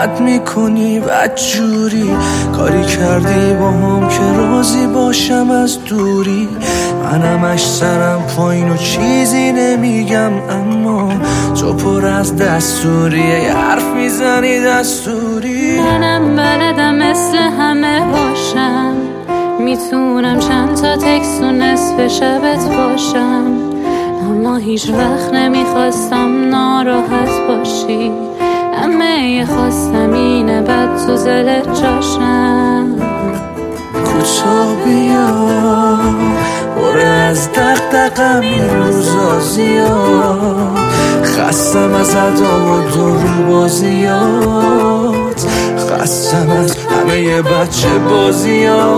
بد میکنی بدجوری، کاری کردی با هم که راضی باشم از دوری. منمش سرم پایین و چیزی نمیگم، اما تو پر از دستوری، یه حرف میزنی دستوری. منم بلدم مثل همه باشم، میتونم چند تا تکست و نصف شبت باشم، اما هیچ وقت نمیخواستم ناراحت باشی. همه خواستم اینه بد تو زلت جاشم. کوتا بیا پر از دغدغه‌م این روزا زیاد، خستم از ادا و درو بازیات، خستم از همه بچه بازیات.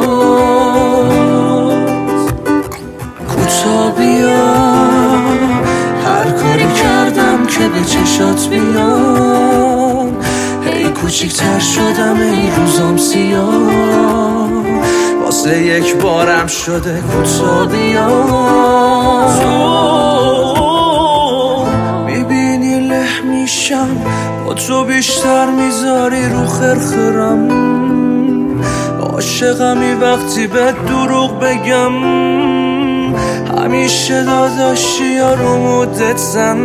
کوتا بیا هر کاری کردم که به چشات بیام، هی کوچیکتر شدم ای روزام سیاه، واسه یک بارم شده کوتا بیا. تو میبینی له میشم با تو بیشتر میذاری رو خرخرم، عاشقمی وقتی به دروغ بگم، همیشه داداشی یا رو مدت زن.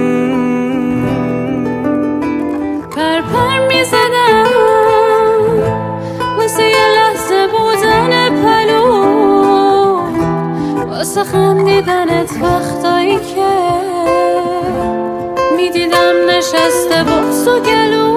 پر میزدم واسه یه لحظه بودن پلو، واسه خندیدنت وقتایی که میدیدم نشسته بغض و گلو.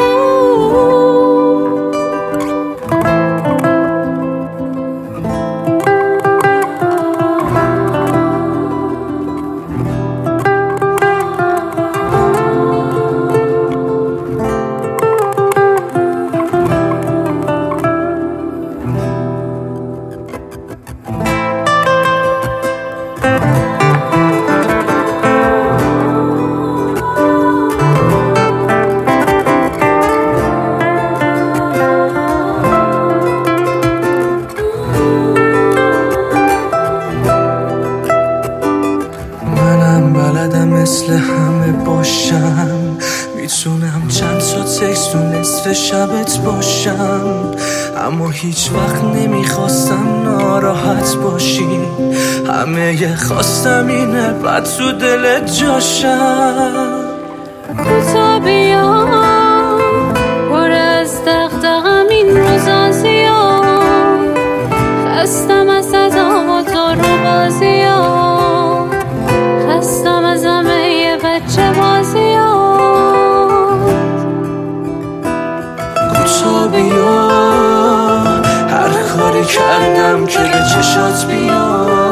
مثل همه باشم، میتونم چند تا تکست و نصف شبت باشم، اما هیچ وقت نمیخواستم ناراحت باشی. همه خواستم اینه بد تو دلت جاشم. کوتا بیا پر از دغدغه‌م این روزا زیاد، خستم از ادا و درو بازیات، خستم از همه بچه بازیات. کوتا بیا هر کاری کردم که به چشات بیاد،